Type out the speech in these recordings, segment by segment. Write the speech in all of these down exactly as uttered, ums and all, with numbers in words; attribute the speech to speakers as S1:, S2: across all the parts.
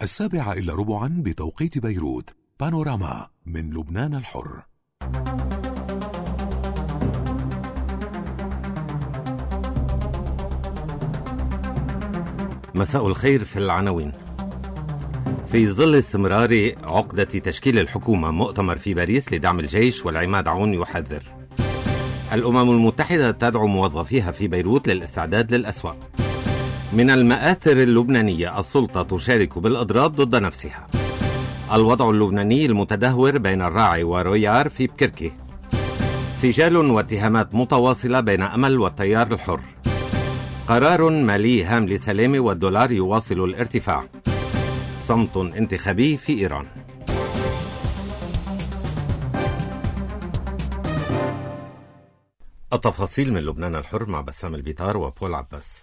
S1: السابعة إلا ربعا بتوقيت بيروت. بانوراما من لبنان الحر.
S2: مساء الخير. في العناوين: في ظل استمرار عقدة تشكيل الحكومة، مؤتمر في باريس لدعم الجيش والعماد عون يحذر. الأمم المتحدة تدعو موظفيها في بيروت للاستعداد للأسوأ. من المآثر اللبنانية، السلطة تشارك بالإضراب ضد نفسها. الوضع اللبناني المتدهور بين الراعي ورويار في بكركي. سجال واتهامات متواصلة بين أمل والتيار الحر. قرار مالي هام لسلامة والدولار يواصل الارتفاع. صمت انتخابي في إيران. التفاصيل من لبنان الحر مع بسام البيطار وبول عباس.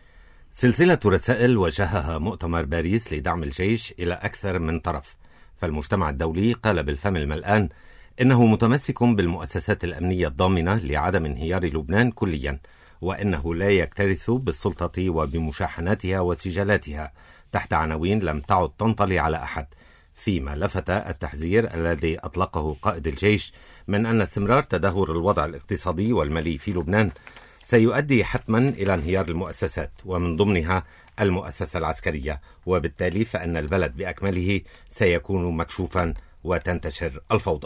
S2: سلسلة رسائل وجهها مؤتمر باريس لدعم الجيش إلى أكثر من طرف، فالمجتمع الدولي قال بالفم الملآن إنه متمسك بالمؤسسات الأمنية الضامنة لعدم انهيار لبنان كليا، وإنه لا يكترث بالسلطة وبمشاحناتها وسجالاتها تحت عناوين لم تعد تنطلي على أحد، فيما لفت التحذير الذي أطلقه قائد الجيش من أن استمرار تدهور الوضع الاقتصادي والمالي في لبنان سيؤدي حتما إلى انهيار المؤسسات، ومن ضمنها المؤسسة العسكرية، وبالتالي فإن البلد بأكمله سيكون مكشوفا وتنتشر الفوضى.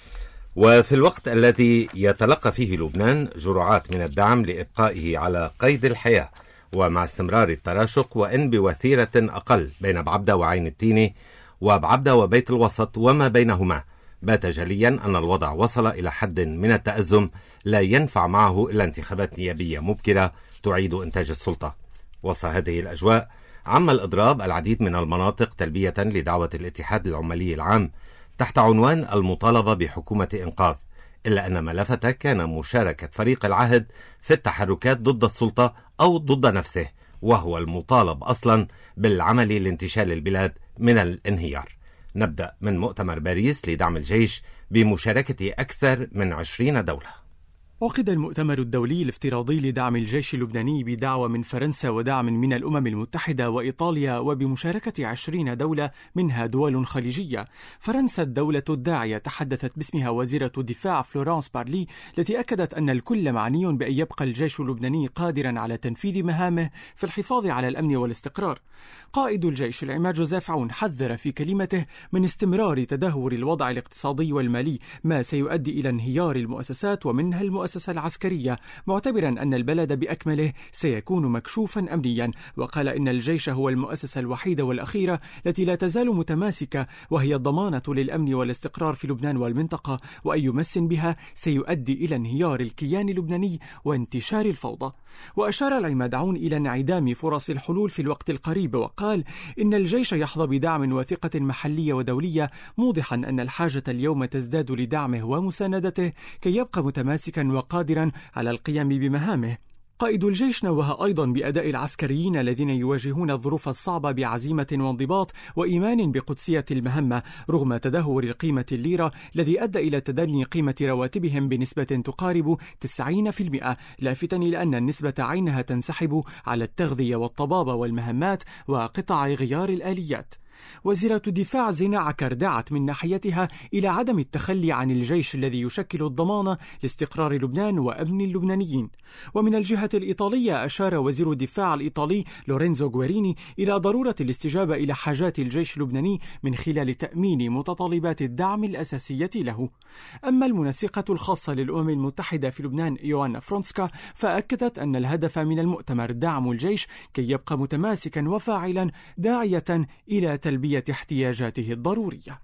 S2: وفي الوقت الذي يتلقى فيه لبنان جرعات من الدعم لإبقائه على قيد الحياة، ومع استمرار التراشق وإن بوثيرة أقل بين بعبدة وعين التيني وبعبدة وبيت الوسط وما بينهما، بات جليا أن الوضع وصل إلى حد من التأزم لا ينفع معه إلا انتخابات نيابية مبكرة تعيد إنتاج السلطة. وسط هذه الأجواء عم الإضراب العديد من المناطق تلبية لدعوة الاتحاد العمالي العام تحت عنوان المطالبة بحكومة إنقاذ، إلا أن ما لفت كان مشاركة فريق العهد في التحركات ضد السلطة أو ضد نفسه، وهو المطالب أصلا بالعمل لانتشال البلاد من الانهيار. نبدأ من مؤتمر باريس لدعم الجيش بمشاركة أكثر من عشرين دولة.
S3: عقد المؤتمر الدولي الافتراضي لدعم الجيش اللبناني بدعوة من فرنسا ودعم من الأمم المتحدة وإيطاليا، وبمشاركة عشرين دولة منها دول خليجية. فرنسا الدولة الداعية تحدثت باسمها وزيرة الدفاع فلورانس بارلي، التي أكدت أن الكل معني بأن يبقى الجيش اللبناني قادرا على تنفيذ مهامه في الحفاظ على الأمن والاستقرار. قائد الجيش العماد جوزيف عون حذر في كلمته من استمرار تدهور الوضع الاقتصادي والمالي، ما سيؤدي إلى انهيار المؤسسات ومنها المؤسسة العسكرية، معتبرا أن البلد بأكمله سيكون مكشوفا أمنيا. وقال إن الجيش هو المؤسسة الوحيدة والأخيرة التي لا تزال متماسكة، وهي الضمانة للأمن والاستقرار في لبنان والمنطقة، وأي مس بها سيؤدي إلى انهيار الكيان اللبناني وانتشار الفوضى. وأشار العماد عون إلى انعدام فرص الحلول في الوقت القريب، وقال إن الجيش يحظى بدعم وثقة محلية ودولية، موضحا أن الحاجة اليوم تزداد لدعمه ومساندته كي يبقى متماسكا وقادرا على القيام بمهامه. قائد الجيش نوه أيضا بأداء العسكريين الذين يواجهون الظروف الصعبة بعزيمة وانضباط وإيمان بقدسية المهمة، رغم تدهور قيمة الليرة الذي أدى إلى تدني قيمة رواتبهم بنسبة تقارب تسعين بالمئة، لافتا إلى أن النسبة عينها تنسحب على التغذية والطبابة والمهمات وقطع غيار الآليات. وزيرة الدفاع زينة عكر دعت من ناحيتها إلى عدم التخلي عن الجيش الذي يشكل الضمان لاستقرار لبنان وأمن اللبنانيين. ومن الجهة الإيطالية أشار وزير الدفاع الإيطالي لورينزو غويريني إلى ضرورة الاستجابة إلى حاجات الجيش اللبناني من خلال تأمين متطلبات الدعم الأساسية له. أما المنسقة الخاصة للأمم المتحدة في لبنان يوانا فرونسكا فأكدت أن الهدف من المؤتمر دعم الجيش كي يبقى متماسكا وفاعلا، داعية إلى تلبية احتياجاته الضرورية.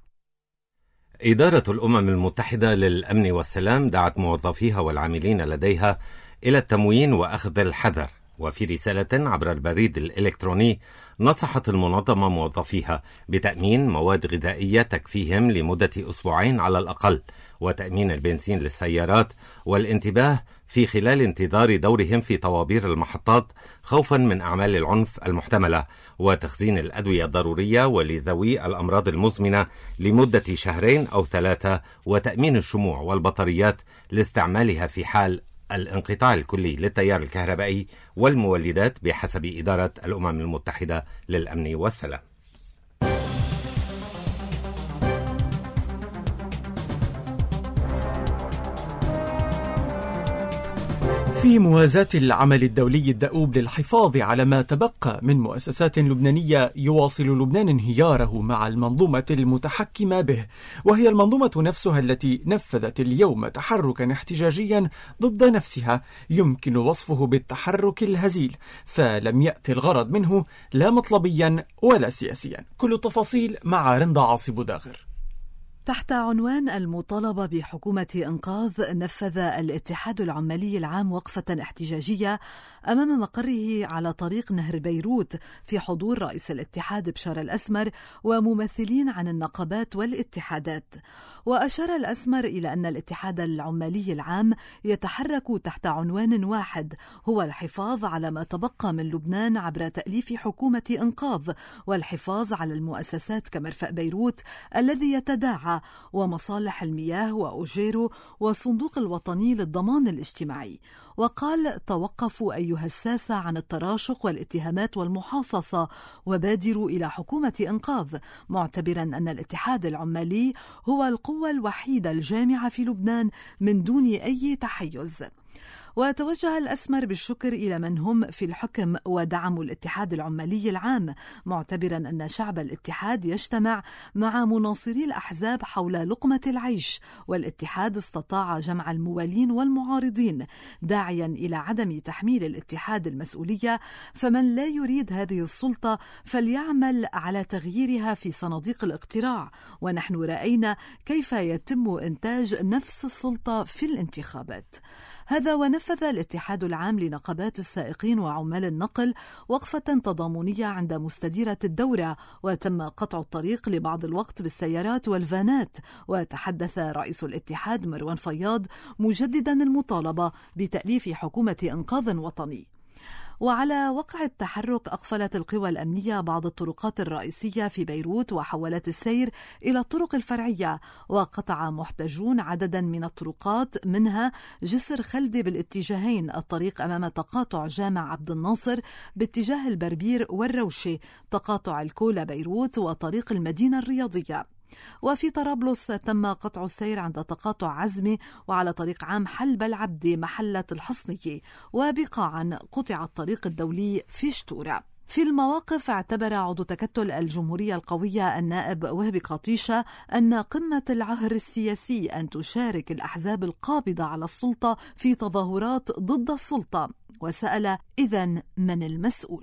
S2: إدارة الأمم المتحدة للأمن والسلام دعت موظفيها والعاملين لديها إلى التموين وأخذ الحذر، وفي رسالة عبر البريد الإلكتروني نصحت المنظمة موظفيها بتأمين مواد غذائية تكفيهم لمدة أسبوعين على الأقل، وتأمين البنزين للسيارات، والانتباه في خلال انتظار دورهم في طوابير المحطات خوفا من أعمال العنف المحتملة، وتخزين الأدوية الضرورية ولذوي الأمراض المزمنة لمدة شهرين أو ثلاثة، وتأمين الشموع والبطاريات لاستعمالها في حال الانقطاع الكلي للتيار الكهربائي والمولدات بحسب إدارة الأمم المتحدة للأمن والسلام.
S3: وفي موازاة العمل الدولي الدؤوب للحفاظ على ما تبقى من مؤسسات لبنانية، يواصل لبنان انهياره مع المنظومة المتحكمة به، وهي المنظومة نفسها التي نفذت اليوم تحركا احتجاجيا ضد نفسها يمكن وصفه بالتحرك الهزيل، فلم يأتي الغرض منه لا مطلبيا ولا سياسيا. كل التفاصيل مع رندا عاصي بوداغر.
S4: تحت عنوان المطالبة بحكومة إنقاذ، نفذ الاتحاد العمالي العام وقفة احتجاجية أمام مقره على طريق نهر بيروت في حضور رئيس الاتحاد بشار الأسمر وممثلين عن النقابات والاتحادات. وأشار الأسمر إلى أن الاتحاد العمالي العام يتحرك تحت عنوان واحد، هو الحفاظ على ما تبقى من لبنان عبر تأليف حكومة إنقاذ، والحفاظ على المؤسسات كمرفأ بيروت الذي يتداعى، ومصالح المياه وأوجيرو والصندوق الوطني للضمان الاجتماعي. وقال: توقفوا أيها الساسة عن التراشق والاتهامات والمحاصصة وبادروا إلى حكومة إنقاذ، معتبرا أن الاتحاد العمالي هو القوة الوحيدة الجامعة في لبنان من دون أي تحيز. وتوجه الأسمر بالشكر إلى من هم في الحكم ودعموا الاتحاد العمالي العام، معتبرا أن شعب الاتحاد يجتمع مع مناصري الأحزاب حول لقمة العيش، والاتحاد استطاع جمع الموالين والمعارضين، داعيا إلى عدم تحميل الاتحاد المسؤولية، فمن لا يريد هذه السلطة فليعمل على تغييرها في صناديق الاقتراع، ونحن رأينا كيف يتم إنتاج نفس السلطة في الانتخابات. هذا ونفذ الاتحاد العام لنقابات السائقين وعمال النقل وقفة تضامنية عند مستديرة الدورة، وتم قطع الطريق لبعض الوقت بالسيارات والفانات. وتحدث رئيس الاتحاد مروان فياض مجددا المطالبة بتأليف حكومة إنقاذ وطني. وعلى وقع التحرك، أقفلت القوى الأمنية بعض الطرقات الرئيسية في بيروت وحولت السير إلى الطرق الفرعية، وقطع محتجون عددا من الطرقات، منها جسر خلدي بالاتجاهين، الطريق أمام تقاطع جامع عبد الناصر باتجاه البربير والروشي، تقاطع الكولا بيروت، وطريق المدينة الرياضية. وفي طرابلس تم قطع السير عند تقاطع عزمي وعلى طريق عام حلب العبدي محلة الحصنية، وبقاعا قطع الطريق الدولي في شتورة. في المواقف، اعتبر عضو تكتل الجمهورية القوية النائب وهبي قطيشة أن قمة العهر السياسي أن تشارك الأحزاب القابضة على السلطة في تظاهرات ضد السلطة، وسأل: إذن من المسؤول؟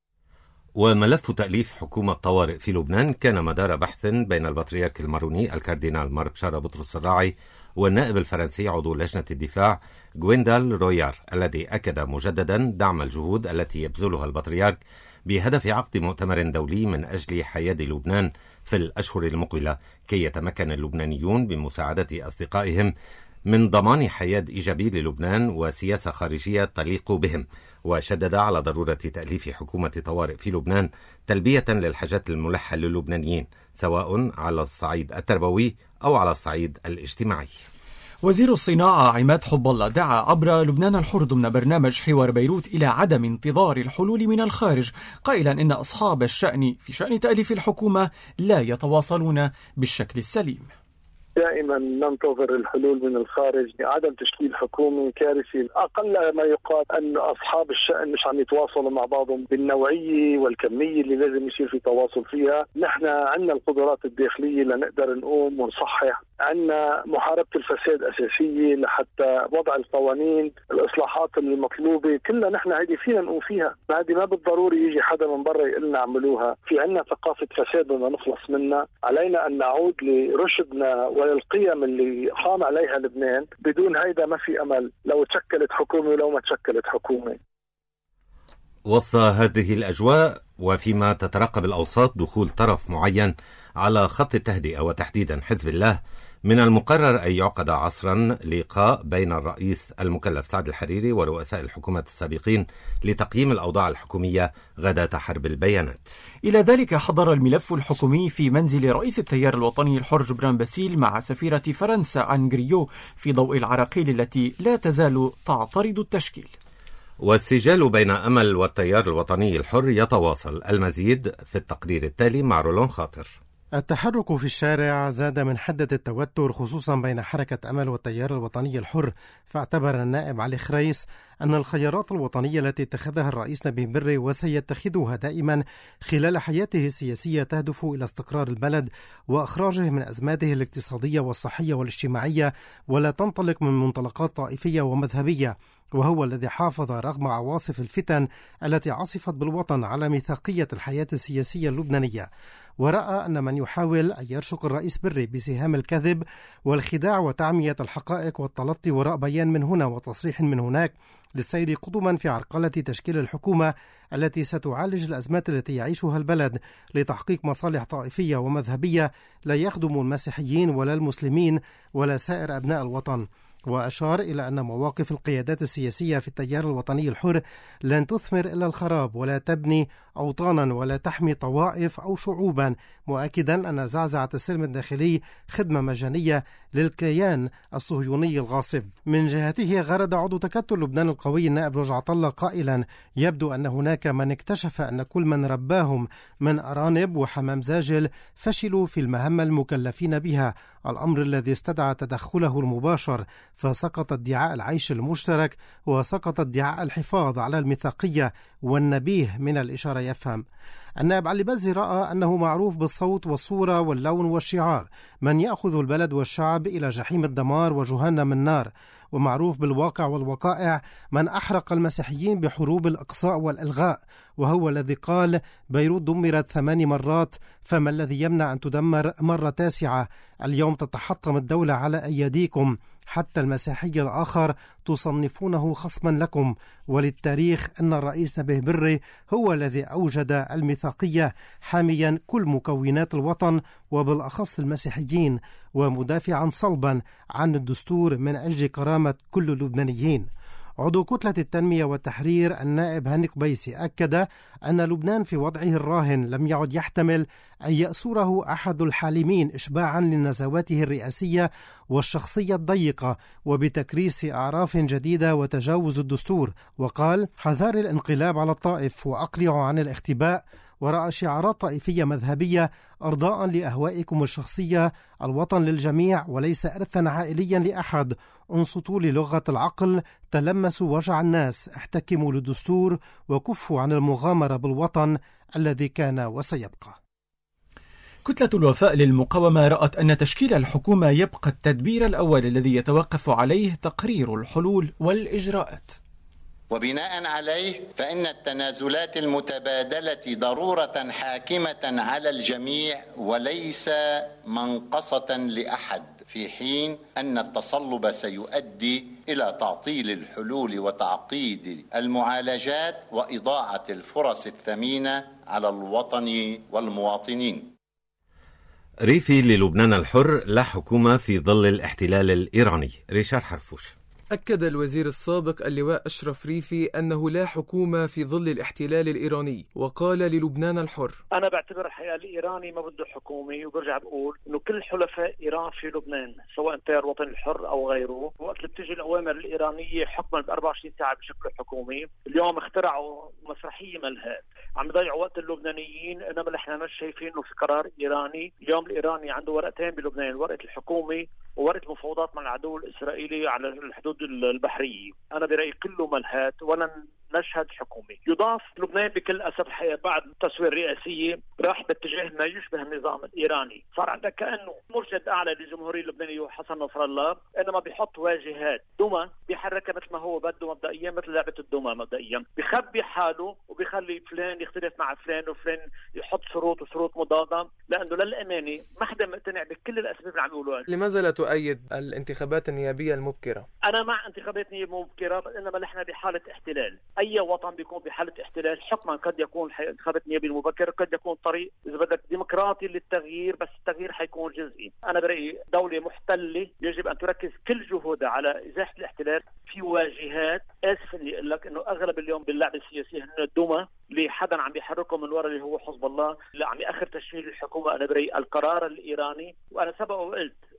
S2: وملف تأليف حكومة طوارئ في لبنان كان مدار بحث بين البطريرك الماروني الكاردينال مارك شارا بطرس الراعي والنائب الفرنسي عضو لجنة الدفاع غويندال رويار، الذي أكد مجددا دعم الجهود التي يبذلها البطريرك بهدف عقد مؤتمر دولي من أجل حياد لبنان في الأشهر المقبلة، كي يتمكن اللبنانيون بمساعدة أصدقائهم من ضمان حياد إيجابي للبنان وسياسة خارجية تليق بهم. وشدد على ضرورة تأليف حكومة طوارئ في لبنان تلبية للحاجات الملحة للبنانيين، سواء على الصعيد التربوي أو على الصعيد الاجتماعي.
S3: وزير الصناعة عماد حب الله دعا عبر لبنان الحر ضمن برنامج حوار بيروت إلى عدم انتظار الحلول من الخارج، قائلا إن أصحاب الشأن في شأن تأليف الحكومة لا يتواصلون بالشكل السليم.
S5: دائما ننتظر الحلول من الخارج، عدم تشكيل حكومة كارثي. أقل ما يقال أن أصحاب الشأن مش عم يتواصلوا مع بعضهم بالنوعية والكمية اللي لازم يصير في تواصل فيها. نحن عندنا القدرات الداخلية لنقدر نقوم ونصحح، عندنا محاربة الفساد أساسية لحتى وضع القوانين، الإصلاحات المطلوبة كلها نحن هذه فينا نقوم فيها، هذه ما بالضروري يجي حدا من برا يقول لنا اعملوها. في عندنا ثقافة فساد بدنا نخلص منها، علينا أن نعود لرشدنا والقيم اللي قام عليها لبنان. بدون هيدا ما في أمل لو تشكلت حكومة ولو ما تشكلت حكومة.
S2: وسط هذه الأجواء وفيما تترقب الأوساط دخول طرف معين على خط التهدئة وتحديدا حزب الله، من المقرر أن يعقد عصرا لقاء بين الرئيس المكلف سعد الحريري ورؤساء الحكومات السابقين لتقييم الأوضاع الحكومية غداة حرب البيانات.
S3: إلى ذلك حضر الملف الحكومي في منزل رئيس التيار الوطني الحر جبران باسيل مع سفيرة فرنسا عن غريو في ضوء العراقيل التي لا تزال تعترض التشكيل.
S2: والسجال بين أمل والتيار الوطني الحر يتواصل. المزيد في التقرير التالي مع رولون خاطر.
S6: التحرك في الشارع زاد من حدة التوتر خصوصا بين حركة أمل والتيار الوطني الحر، فاعتبر النائب علي خريس أن الخيارات الوطنية التي اتخذها الرئيس نبيه بري وسيتخذها دائما خلال حياته السياسية تهدف إلى استقرار البلد وإخراجه من أزماته الاقتصادية والصحية والاجتماعية، ولا تنطلق من منطلقات طائفية ومذهبية، وهو الذي حافظ رغم عواصف الفتن التي عصفت بالوطن على ميثاقية الحياة السياسية اللبنانية. ورأى أن من يحاول أن يرشق الرئيس بري بسهام الكذب والخداع وتعمية الحقائق والتلطي وراء بيان من هنا وتصريح من هناك للسير قدما في عرقلة تشكيل الحكومة التي ستعالج الأزمات التي يعيشها البلد لتحقيق مصالح طائفية ومذهبية لا يخدم المسيحيين ولا المسلمين ولا سائر أبناء الوطن. وأشار إلى أن مواقف القيادات السياسية في التيار الوطني الحر لن تثمر إلا الخراب ولا تبني أوطانا ولا تحمي طوائف أو شعوبا، مؤكدا أن زعزعة السلم الداخلي خدمة مجانية للكيان الصهيوني الغاصب. من جهته غرد عضو تكتل لبنان القوي النائب رجعة الله قائلا: يبدو أن هناك من اكتشف أن كل من رباهم من أرانب وحمام زاجل فشلوا في المهمة المكلفين بها، الأمر الذي استدعى تدخله المباشر، فسقط ادعاء العيش المشترك وسقط ادعاء الحفاظ على الميثاقية، والنبيه من الإشارة يفهم. النائب علي بزي رأى أنه معروف بالصوت والصورة واللون والشعار من يأخذ البلد والشعب إلى جحيم الدمار وجهنم النار، ومعروف بالواقع والوقائع من أحرق المسيحيين بحروب الإقصاء والإلغاء، وهو الذي قال: بيروت دمرت ثماني مرات، فما الذي يمنع أن تدمر مرة تاسعة؟ اليوم تتحطم الدولة على أيديكم، حتى المسيحي الآخر تصنفونه خصما لكم. وللتاريخ أن الرئيس نبيه بري هو الذي أوجد الميثاقية حاميا كل مكونات الوطن وبالأخص المسيحيين، ومدافعا صلبا عن الدستور من أجل كرامة كل اللبنانيين. عضو كتلة التنمية والتحرير النائب هاني قبيسي أكد أن لبنان في وضعه الراهن لم يعد يحتمل أن يأسره أحد الحالمين إشباعا لنزواته الرئاسية والشخصية الضيقة وبتكريس أعراف جديدة وتجاوز الدستور، وقال: حذار الانقلاب على الطائف وأقلعوا عن الاختباء وراء شعارات طائفية مذهبية أرضاء لأهوائكم الشخصية، الوطن للجميع وليس إرثا عائليا لأحد. انصتوا للغة العقل، تلمسوا وجع الناس، احتكموا للدستور وكفوا عن المغامرة بالوطن الذي كان وسيبقى.
S3: كتلة الوفاء للمقاومة رأت أن تشكيل الحكومة يبقى التدبير الأول الذي يتوقف عليه تقرير الحلول والإجراءات،
S7: وبناء عليه فإن التنازلات المتبادلة ضرورة حاكمة على الجميع وليس منقصة لأحد، في حين أن التصلب سيؤدي إلى تعطيل الحلول وتعقيد المعالجات وإضاعة الفرص الثمينة على الوطن والمواطنين.
S2: ريفي للبنان الحر: لا حكومة في ظل الاحتلال الإيراني. ريشار حرفوش.
S8: أكد الوزير السابق اللواء أشرف ريفي أنه لا حكومة في ظل الاحتلال الإيراني، وقال للبنان الحر:
S5: أنا بعتبر الحقيقة الإيراني ما بده حكومة، وبرجع بقول إنه كل حلفاء إيران في لبنان سواء التيار الوطني الحر أو غيره، وقت اللي بتجي الأوامر الإيرانية حكما ب أربعة وعشرين ساعة بشكل حكومي، اليوم اخترعوا مسرحية ملهات عم يضيعوا وقت اللبنانيين، إنما نحن مش شايفين إنه في قرار إيراني. اليوم الإيراني عنده ورقتين بلبنان، ورقة الحكومي وورقة المفاوضات مع العدو الإسرائيلي على الحدود البحرية. أنا برأيي كله ملهات ولن نشهد حكومي. يضاف لبنان بكل أسف الحقيقة بعد التسوية الرئاسية راح باتجاه ما يشبه النظام الإيراني، صار عندك كأنه مرشد أعلى للجمهورية اللبنانية حسن نصر الله، إنما بيحط واجهات دمى بيحركها مثل ما هو بده مبدئيا، مثل لعبة الدمى مبدئيا، بيخبي حاله وبيخلي فلان يختلف مع فلان وفلان يحط شروط وشروط مضادة، لأنه للأمانة ما حدا مقتنع بكل الأسباب اللي عم يقولوها.
S8: لماذا لا تؤيد الانتخابات النيابية المبكرة؟
S5: أنا مع انتخابات نيابية مبكرة، إنما نحن بحالة احتلال. أي وطن بيكون بحالة احتلال حكما قد يكون انتخابات نيابية المبكرة، قد يكون طريق إذا بدك ديمقراطي للتغيير، بس التغيير حيكون جزئي. أنا برأيي دولة محتلة يجب أن تركز كل جهودها على إزاحة الاحتلال. في واجهات آسف إني أقول لك إنه أغلب اليوم باللعبة السياسية هن الدمى لحدا عم بيحركه من وراء اللي هو حزب الله، اللي عم يأخر تشكيل الحكومة. أنا برأيي القرار الإيراني، وأنا سبق وقلت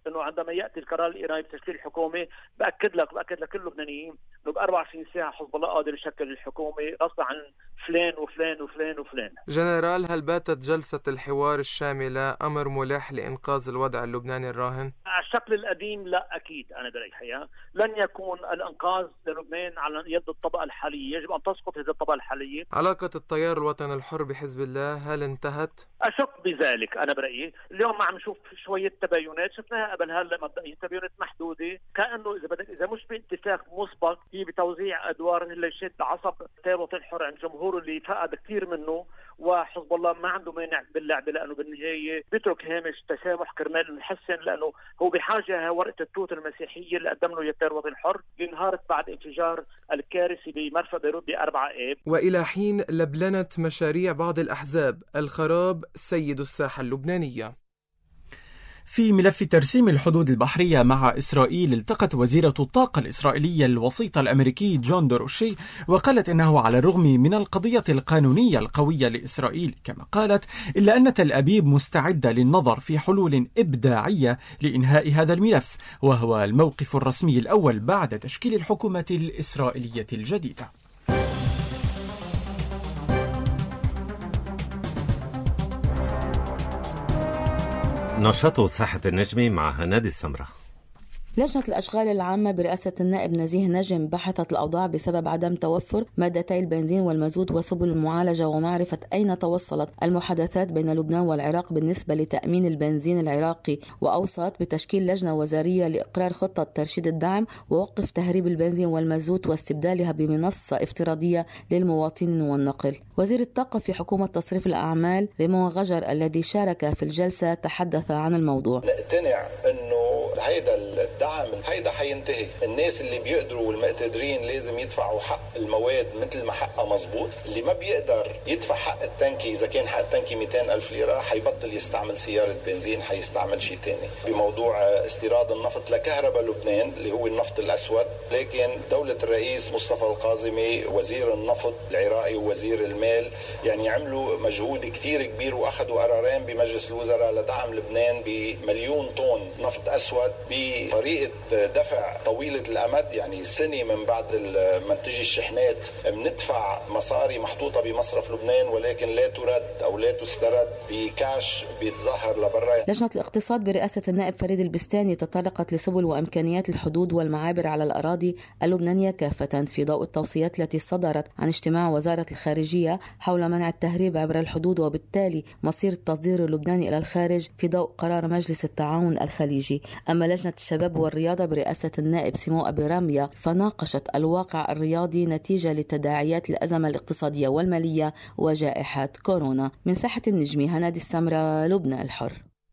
S9: انه عندما ياتي القرار الايراني بتشكيل الحكومه باكد لك باكد لك كل اللبنانيين انه ب أربعة وعشرين ساعه حزب الله قادر يشكل الحكومه غصب عن فلان وفلان وفلان وفلان.
S8: جنرال، هل باتت جلسه الحوار الشامله امر ملح لانقاذ الوضع اللبناني الراهن؟
S9: على الشكل القديم لا اكيد، انا برايي الحقيقه لن يكون الانقاذ للبنان على يد الطبقه الحاليه، يجب ان تسقط هذه الطبقه الحاليه.
S8: علاقه التيار الوطني الحر بحزب الله هل انتهت؟
S9: اشك بذلك، انا برايي اليوم عم نشوف شويه تباينات شفناها قبل هلا مبدئيا تباينات محدوده، كانه اذا بدك اذا مش باتفاق مسبق هي بتوزيع ادوار اللي شد عصب التيار الوطني الحر عند جمهوره اللي فقد كثير منه، وحزب الله ما عنده مانع باللعبه لانه بالنهايه بيترك هامش تسامح كرمال نحسن، لانه هو بحاجه ورقه التوت المسيحيه اللي قدم له التيار الوطني الحر انهارت بعد انفجار الكارثي بمرفأ بيروت بأربعة آب.
S8: والى حين لبلنت مشاريع بعض الاحزاب الخراب سيد الساحه اللبنانيه.
S3: في ملف ترسيم الحدود البحرية مع إسرائيل، التقت وزيرة الطاقة الإسرائيلية الوسيط الأمريكي جون دوروشي، وقالت إنه على الرغم من القضية القانونية القوية لإسرائيل كما قالت، إلا أن تل أبيب مستعدة للنظر في حلول إبداعية لإنهاء هذا الملف، وهو الموقف الرسمي الأول بعد تشكيل الحكومة الإسرائيلية الجديدة.
S2: نشاط ساحة النجمة مع هنادي السمرة.
S10: لجنة الأشغال العامة برئاسة النائب نزيه نجم بحثت الأوضاع بسبب عدم توفر مادتي البنزين والمازوت وسبل المعالجة ومعرفة أين توصلت المحادثات بين لبنان والعراق بالنسبة لتأمين البنزين العراقي، وأوصت بتشكيل لجنة وزارية لإقرار خطة ترشيد الدعم ووقف تهريب البنزين والمازوت واستبدالها بمنصة افتراضية للمواطنين والنقل. وزير الطاقة في حكومة تصريف الأعمال ريمون غجر الذي شارك في الجلسة تحدث عن الموضوع.
S7: نقتنع أنه هيدا الدعم هيدا حينتهي، الناس اللي بيقدروا والمقتدرين لازم يدفعوا حق المواد مثل ما حقها مزبوط، اللي ما بيقدر يدفع حق التنكي إذا كان حق التنكي مئتين ألف ليرة حيبطل يستعمل سيارة بنزين، حيستعمل شيء تاني. بموضوع استيراد النفط لكهرباء لبنان اللي هو النفط الأسود، لكن دولة الرئيس مصطفى القاظمي وزير النفط العراقي ووزير المال يعني عملوا مجهود كتير كبير وأخذوا قرارين بمجلس الوزراء لدعم لبنان بمليون طن نفط أسود بطريقة دفع طويلة الأمد، يعني سنة من بعد ما تجي الشحنات بندفع مصاري محطوطة بمصرف لبنان ولكن لا ترد أو لا تسترد بكاش بيتظاهر لبرا.
S10: لجنة الاقتصاد برئاسة النائب فريد البستاني تطرقت لسبل وإمكانيات الحدود والمعابر على الأراضي اللبنانية كافة في ضوء التوصيات التي صدرت عن اجتماع وزارة الخارجية حول منع التهريب عبر الحدود وبالتالي مصير التصدير اللبناني إلى الخارج في ضوء قرار مجلس التعاون الخليجي. أما لجنة الشباب والرياضة برئاسة النائب سيمو أبي رامية فناقشت الواقع الرياضي نتيجة لتداعيات الأزمة الاقتصادية والمالية وجائحة كورونا. من ساحة النجمة هنادي السمرة، لبنان الحر.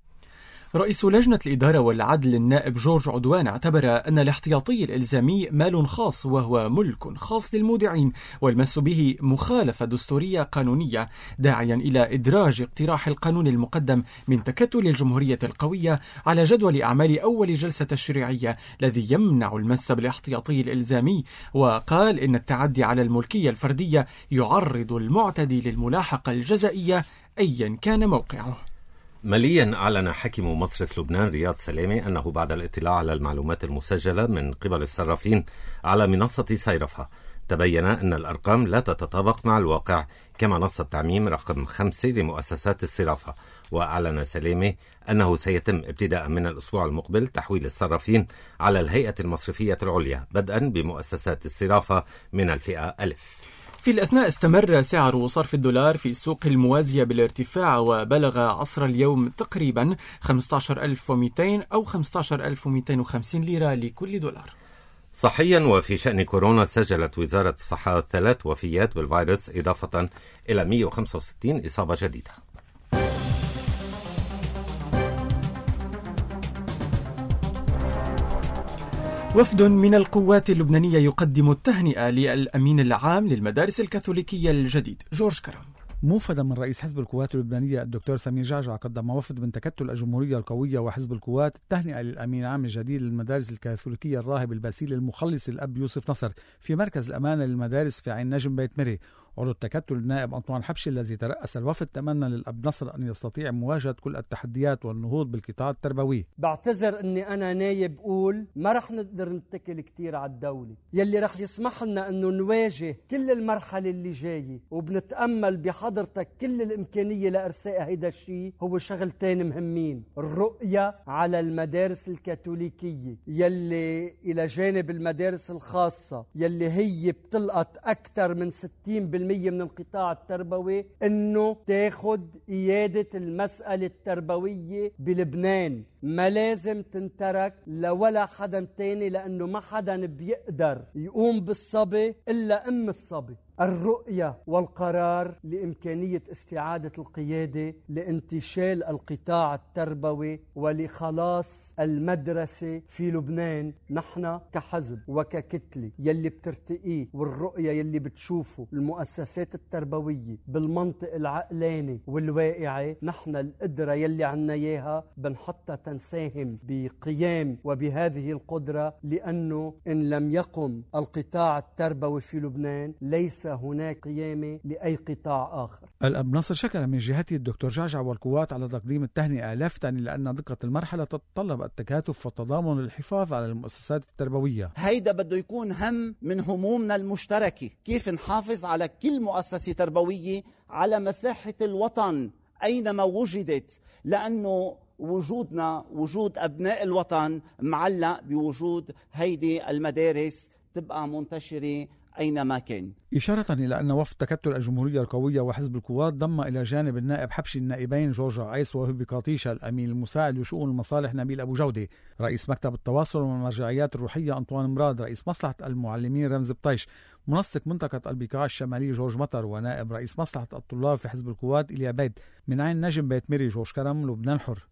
S3: رئيس لجنة الإدارة والعدل النائب جورج عدوان اعتبر أن الاحتياطي الإلزامي مال خاص وهو ملك خاص للمودعين والمس به مخالفة دستورية قانونية، داعيا إلى إدراج اقتراح القانون المقدم من تكتل الجمهورية القوية على جدول أعمال أول جلسة تشريعية الذي يمنع المس بالاحتياطي الإلزامي، وقال إن التعدي على الملكية الفردية يعرض المعتدي للملاحقة الجزائية أيا كان موقعه.
S2: ماليا أعلن حاكم مصرف لبنان رياض سلامة أنه بعد الاطلاع على المعلومات المسجلة من قبل الصرافين على منصة صيرفها تبين أن الأرقام لا تتطابق مع الواقع، كما نص التعميم رقم خمسة لمؤسسات الصرافة. وأعلن سلامة أنه سيتم ابتداء من الأسبوع المقبل تحويل الصرافين على الهيئة المصرفية العليا بدءا بمؤسسات الصرافة من الفئة ألف.
S3: في الأثناء استمر سعر صرف الدولار في السوق الموازية بالارتفاع وبلغ عصر اليوم تقريبا خمسة عشر ألف ومئتين أو خمسة عشر ألف ومئتين وخمسين ليرة لكل دولار.
S2: صحيا، وفي شأن كورونا سجلت وزارة الصحة ثلاث وفيات بالفيروس إضافة إلى مئة وخمسة وستين إصابة جديدة.
S3: وفد من القوات اللبنانية يقدم التهنئة للأمين العام للمدارس الكاثوليكية الجديد جورج كرم.
S11: موفدا من رئيس حزب القوات اللبنانية الدكتور سمير جعجع، قدم وفد من تكتل الجمهورية القوية وحزب القوات التهنئة للأمين العام الجديد للمدارس الكاثوليكية الراهب الباسيل المخلص الأب يوسف نصر في مركز الأمانة للمدارس في عين نجم بيت مري. عضو التكتل النائب أنطوان حبشي الذي ترأس الوفد تمنى للأب نصر أن يستطيع مواجهة كل التحديات والنهوض بالقطاع التربوي.
S12: بعتذر أني أنا نايب أقول ما رح نقدر نتكل كتير على الدولة يلي رح يسمح لنا أنه نواجه كل المرحلة اللي جاية، وبنتأمل بحضرتك كل الإمكانية لإرساء هيدا الشيء. هو شغلتين مهمين: الرؤية على المدارس الكاثوليكية يلي إلى جانب المدارس الخاصة يلي هي بتلقط أكثر من ستين بالمية من القطاع التربوي، إنه تاخد إيادة المسألة التربوية بلبنان. ما لازم تنترك لولا حدا تاني، لأنه ما حدا بيقدر يقوم بالصبي إلا أم الصبي. الرؤية والقرار لإمكانية استعادة القيادة لانتشال القطاع التربوي ولخلاص المدرسة في لبنان. نحن كحزب وككتلة يلي بترتقيه والرؤية يلي بتشوفه المؤسسات التربوية بالمنطق العقلاني والواقعي، نحن القدرة يلي عنا إياها بنحطها تنساهم بقيام وبهذه القدرة، لأنه إن لم يقم القطاع التربوي في لبنان ليس هناك قيامة لأي قطاع آخر.
S11: الأب نصر شكر من جهته الدكتور جعجع والقوات على تقديم التهنئة، لافتا لأن دقة المرحلة تتطلب التكاتف والتضامن للحفاظ على المؤسسات التربوية.
S13: هيدا بده يكون هم من همومنا المشتركة، كيف نحافظ على كل مؤسسة تربوية على مساحة الوطن أينما وجدت، لأنه وجودنا وجود أبناء الوطن معلق بوجود هيدي المدارس تبقى منتشرة أينما كان.
S11: إشارة إلى أن وفد تكتل الجمهورية القوية وحزب القوات ضم إلى جانب النائب حبشي النائبين جورج عيس وهبي قاطيشة، الأمين المساعد لشؤون المصالح نبيل أبو جودة، رئيس مكتب التواصل والمرجعيات الروحية أنطوان مراد، رئيس مصلحة المعلمين رمز بطيش، منسق منطقة البقاع الشمالي جورج مطر، ونائب رئيس مصلحة الطلاب في حزب القوات إليا بيد، من عين نجم بيت ميري جورج كرم، لبنان حر.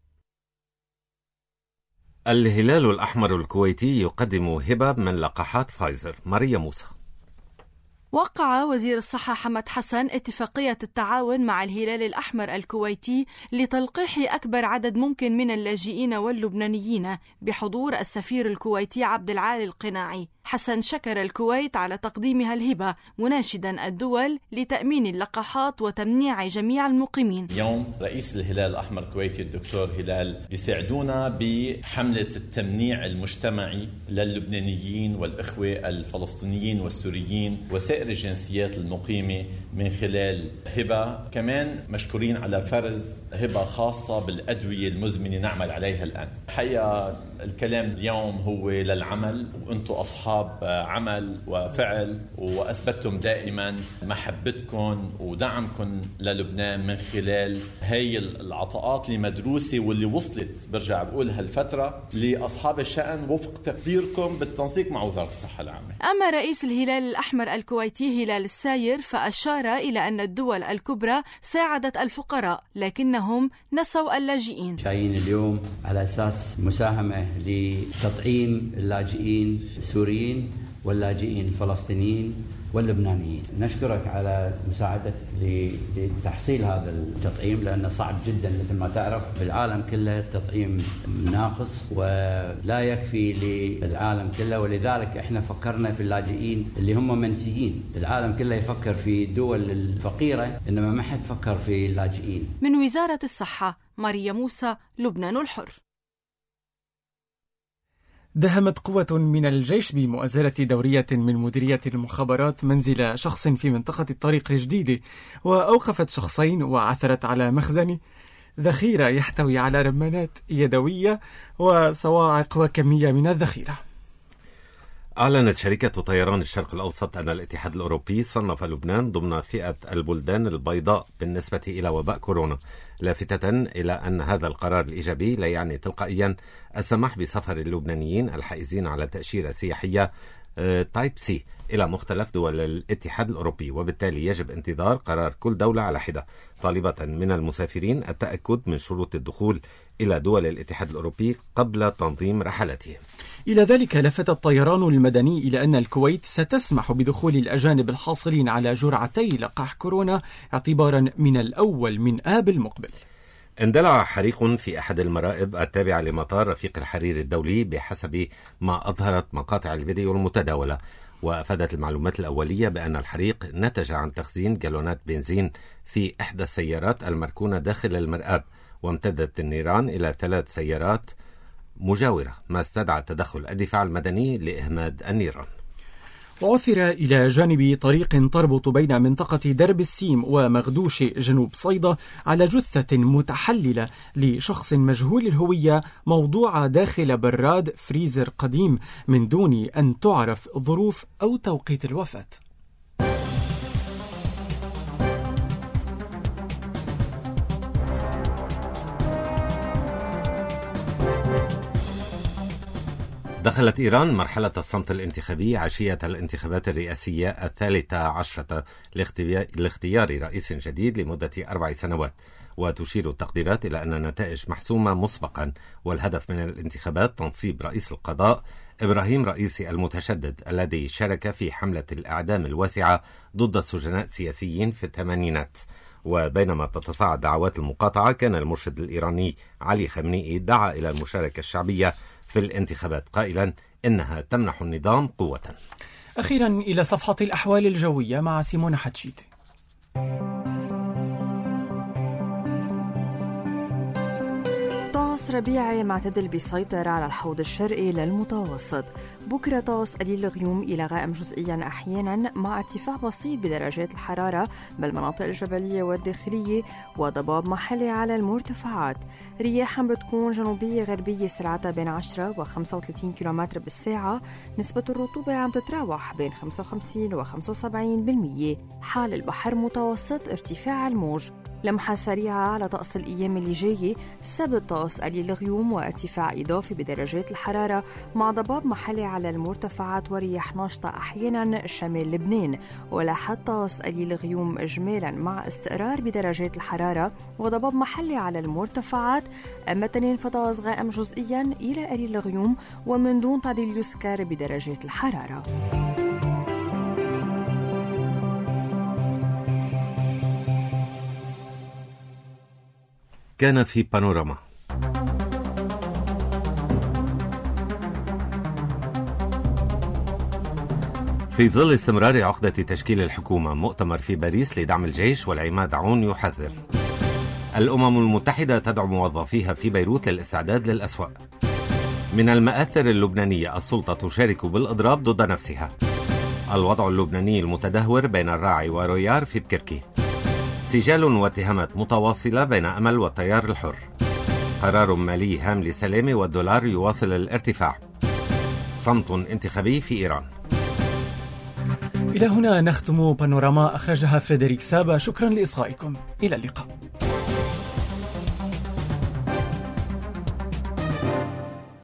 S2: الهلال الأحمر الكويتي يقدم هبة من لقاحات فايزر. ماريا موسى.
S14: وقع وزير الصحة حمد حسن اتفاقية التعاون مع الهلال الأحمر الكويتي لتلقيح أكبر عدد ممكن من اللاجئين واللبنانيين بحضور السفير الكويتي عبد العالي القناعي. حسن شكر الكويت على تقديمها الهبة، مناشدا الدول لتأمين اللقاحات وتمنيع جميع المقيمين.
S15: اليوم رئيس الهلال الأحمر الكويتي الدكتور هلال بيساعدونا بحملة التمنيع المجتمعي للبنانيين والإخوة الفلسطينيين والسوريين وسائر الجنسيات المقيمة من خلال هبة. كمان مشكورين على فرز هبة خاصة بالأدوية المزمنة نعمل عليها الآن. حقيقة الكلام اليوم هو للعمل، وأنتم أصحاب عمل وفعل، وأثبتتم دائما محبتكم ودعمكم للبنان من خلال هاي العطاءات المدروسة واللي وصلت برجع بقول هالفترة لأصحاب الشأن وفق تقديركم بالتنسيق مع وزارة الصحة العامة.
S14: أما رئيس الهلال الأحمر الكويتي هلال الساير فأشار إلى أن الدول الكبرى ساعدت الفقراء لكنهم نسوا اللاجئين.
S16: جايين اليوم على أساس مساهمة لتطعيم اللاجئين السوريين واللاجئين الفلسطينيين واللبنانيين. نشكرك على مساعدتك لتحصيل هذا التطعيم، لأنه صعب جدا مثل ما تعرف بالعالم كله التطعيم ناقص ولا يكفي للعالم كله، ولذلك احنا فكرنا في اللاجئين اللي هم منسيين. العالم كله يفكر في الدول الفقيرة إنما ما حد فكر في اللاجئين.
S14: من وزارة الصحة ماريا موسى، لبنان الحر.
S3: دهمت قوة من الجيش بمؤازرة دورية من مديرية المخابرات منزل شخص في منطقة الطريق الجديدة، وأوقفت شخصين وعثرت على مخزن ذخيرة يحتوي على رمانات يدوية وصواعق وكمية من الذخيرة.
S2: أعلنت شركة طيران الشرق الأوسط أن الاتحاد الأوروبي صنف لبنان ضمن فئة البلدان البيضاء بالنسبة إلى وباء كورونا، لافتة إلى أن هذا القرار الإيجابي لا يعني تلقائيا السماح بسفر اللبنانيين الحائزين على تأشيرة سياحية تايب سي إلى مختلف دول الاتحاد الأوروبي، وبالتالي يجب انتظار قرار كل دولة على حدة، طالبة من المسافرين التأكد من شروط الدخول إلى دول الاتحاد الأوروبي قبل تنظيم رحلاتهم.
S3: إلى ذلك لفت الطيران المدني إلى أن الكويت ستسمح بدخول الأجانب الحاصلين على جرعتي لقاح كورونا اعتبارا من الأول من آب المقبل.
S2: اندلع حريق في أحد المرائب التابعة لمطار رفيق الحرير الدولي بحسب ما أظهرت مقاطع الفيديو المتداولة، وأفادت المعلومات الأولية بأن الحريق نتج عن تخزين جالونات بنزين في إحدى السيارات المركونة داخل المرآب، وامتدت النيران إلى ثلاث سيارات مجاورة، ما استدعى تدخل الدفاع المدني لإهماد النيران.
S3: وعثر إلى جانب طريق تربط بين منطقة درب السيم ومغدوش جنوب صيدا على جثة متحللة لشخص مجهول الهوية موضوعة داخل براد فريزر قديم من دون أن تعرف ظروف أو توقيت الوفاة.
S2: دخلت إيران مرحلة الصمت الانتخابي عشية الانتخابات الرئاسية الثالثة عشرة لاختيار رئيس جديد لمدة أربع سنوات، وتشير التقديرات إلى أن النتائج محسومة مسبقا، والهدف من الانتخابات تنصيب رئيس القضاء إبراهيم رئيسي المتشدد الذي شارك في حملة الإعدام الواسعة ضد السجناء السياسيين في الثمانينات. وبينما تتصاعد دعوات المقاطعة، كان المرشد الإيراني علي خامنئي دعا إلى المشاركة الشعبية في الانتخابات قائلا إنها تمنح النظام قوة.
S3: أخيرا إلى صفحة الأحوال الجوية مع سيمون حتشيتي.
S17: طقس ربيعي معتدل بيسيطر على الحوض الشرقي للمتوسط. بكرة طقس قليل الغيوم إلى غائم جزئيا أحيانا، مع ارتفاع بسيط بدرجات الحرارة بالمناطق الجبلية والداخلية وضباب محلي على المرتفعات. رياح بتكون جنوبية غربية سرعتها بين عشرة وخمسة وثلاثين كيلومتر بالساعة. نسبة الرطوبة عم تتراوح بين خمسة وخمسين وخمسة وسبعين بالمية. حال البحر متوسط ارتفاع الموج. لمحة سريعة على طقس الأيام اللي جاية. السبت طقس قليل الغيوم وارتفاع إضافي بدرجات الحرارة مع ضباب محلي على المرتفعات ورياح ناشطة أحيانا شمال لبنان. ولحد طقس قليل الغيوم إجمالا مع استقرار بدرجات الحرارة وضباب محلي على المرتفعات. أما تنين فطقس غائم جزئيا إلى قليل الغيوم ومن دون تعديل يسكر بدرجات الحرارة.
S2: كان في بانوراما. في ظل استمرار عقدة تشكيل الحكومة، مؤتمر في باريس لدعم الجيش والعماد عون يحذر. الأمم المتحدة تدعو موظفيها في بيروت للاستعداد للأسوأ. من المآثر اللبنانية، السلطة تشارك بالإضراب ضد نفسها. الوضع اللبناني المتدهور بين الراعي ورويار في بكركي. سجال واتهامات متواصلة بين أمل والتيار الحر. قرار مالي هام للسلام والدولار يواصل الارتفاع. صمت انتخابي في إيران.
S3: إلى هنا نختم بانوراما أخرجها فريدريك سابا. شكرا لإصغائكم، إلى اللقاء.